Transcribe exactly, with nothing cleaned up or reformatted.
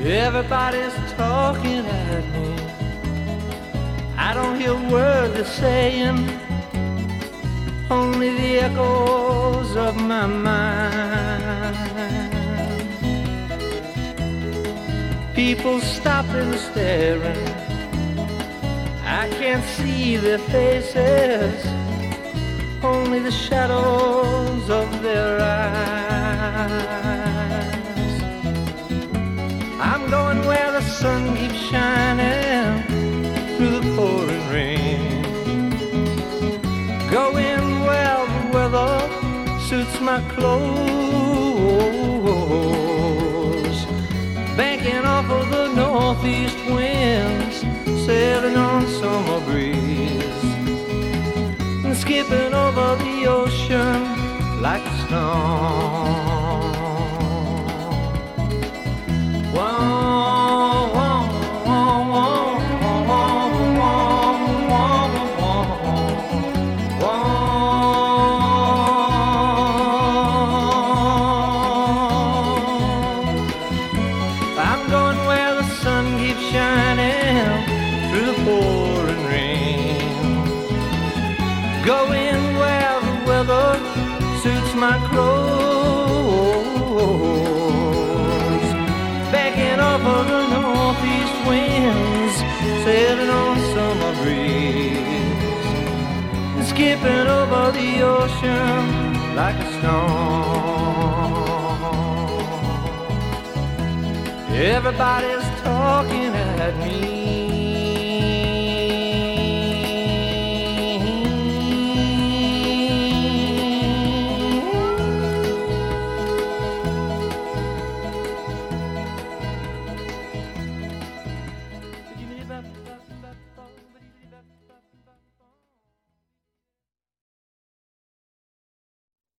Everybody's talking at me. I don't hear a word they're saying, only the echoes of my mind. People stopping and staring, I can't see their faces, only the shadows of their eyes. I'm going where the sun keeps shining through the pouring rain, going where the weather suits my clothes, banking off of the northeast winds, sailing on summer breeze, and skipping over the ocean like a stone. Whoa, whoa, whoa, whoa, whoa, whoa, whoa, whoa. I'm going where the sun keeps shining through the pouring rain, going where the weather suits my clothes, backing off of the northeast winds, sailing on summer breeze, and skipping over the ocean like a stone. Everybody's talking at me.